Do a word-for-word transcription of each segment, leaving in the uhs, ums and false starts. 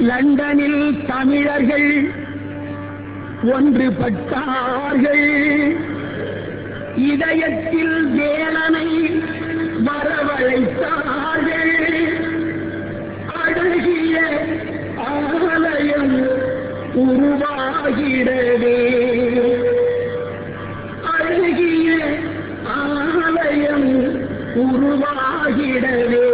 லண்டனில் தமிழர்கள் ஒன்றுபட்டார்கள். இதயத்தில் வேலனை வரவழைத்தார்கள். அழகிய ஆலயம் உருவாகிடவே, அழகிய ஆலயம் உருவாகிடவே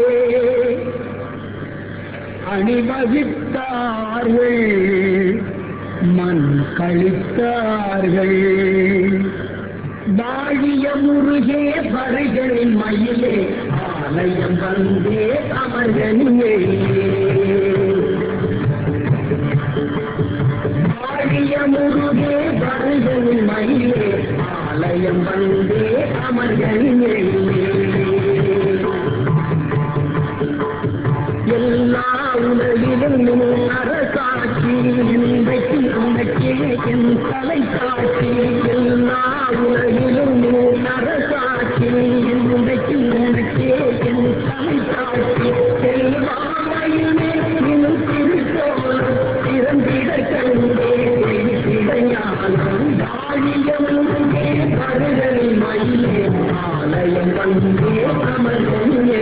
அணிவகுத்தார்கள், மண் கழித்தார்கள். வாழிய முருகே வருகளின் மயிலே, ஆலயம் வந்தே அமர்கனியே. வாழிய முருகே வருகளின் மயிலே, ஆலயம் வந்தே அமர்கனியே. எல்லா உலகிலும் அரசாட்சி, இன்றைக்கு உனக்கே என் தலை காட்சி. எல்லா உலகிலும் அரசாட்சி, இன்றைக்கு உனக்கே என் தலை காட்சி. செல்வாமையுமே இன்னும் திருத்தோலம் திறந்திட கண்டே கிடையாலும். வாழியமுங்கே வருகளின் மயிலே, ஆலயம் வந்தே அமர்கனியே.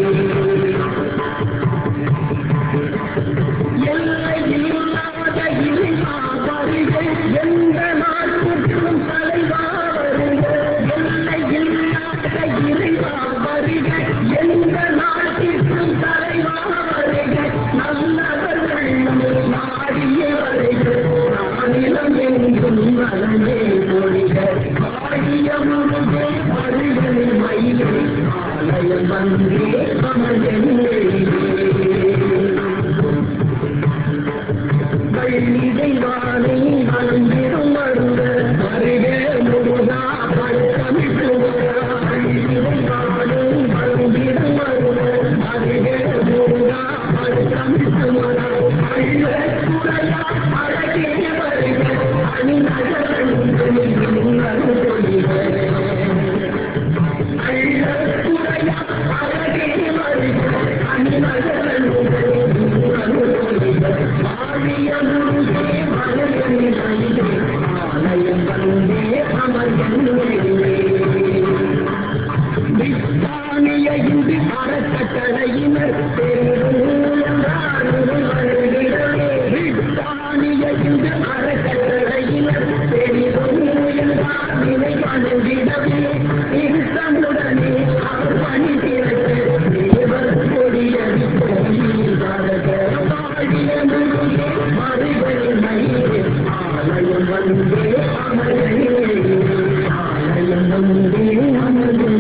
எல்லையில்லாத இறைவா வருக, எந்த நாட்டுக்கும் தலைவா வருக. எல்லையில்லாத இறைவா வருக, எந்த நாட்டிற்கும் தலைவா வருக. நல்லவர்கள் நாடிய வருக, மாநிலம் எங்கும் நலனே பொழிக. வாழியமுங்கே வருகளின் மயிலே, ஆலயம் வந்தே அமர்கனியே. இறைவானை வளர்ந்திடும் வருக, வருக முருகா பழக்கமிட்டு வர. இறைவானை வளர்ந்திடும் வருக, வருக முருகா பழக்கமிட்டு வர. அள்ள குறையா அழகே வருக, அணி நகரன் பொழிக. அள்ள குறையா அழகே வருக, அணி நகரன் பொழிக. வாழியமுங்கே வருகளின் மயிலே, ஆலயம் வந்தே அமர்கனியே. பிரித்தானிய இந்து அறக்கட்டளையினர் பெருங்கூழந்தார் வருகிறே. பிரித்தானிய இந்து அறக்கட்டளையினர் பெருங்கூழந்தார் நிலை வணங்கிடவே. இருத்தமுடனே அவர் பணி திறக்க தேவர் கொடியடி கோயில் வரக. வாழியமுங்கே வருகளின் மயிலே, ஆலயம் வந்தே அமர்கனியே. ஆலயம் வந்தே அமர்கனியே.